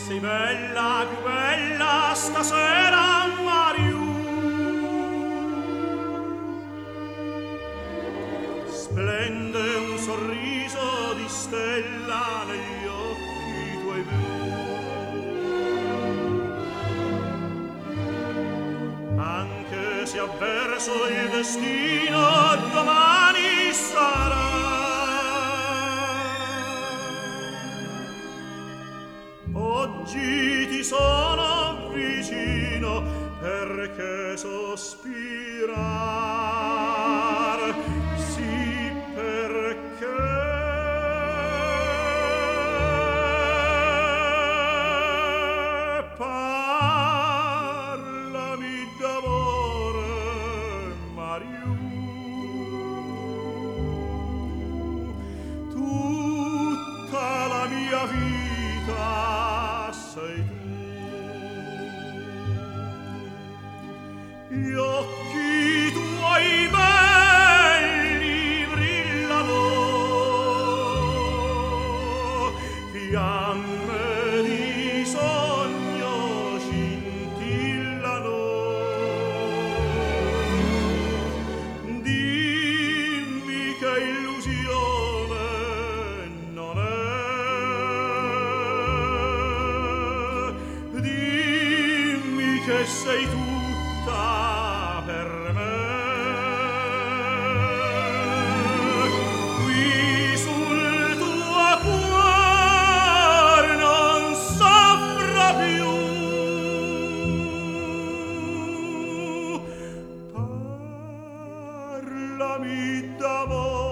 Sei bella, più bella stasera, Mariù. Splende un sorriso di stella negli occhi tuoi blu. Anche se avverso il destino domani sarà. Oggi ti sono vicino perché sospirar, sì perché parlami d'amore, Mariù. Tutta la mia vita sei tu. Gli occhi tuoi belli brillano, fiamme di sogno scintillano. Dimmi che illusione non è, dimmi che sei tutta per me. Qui sul tuo cuore non soffro più. Parlami d'amore.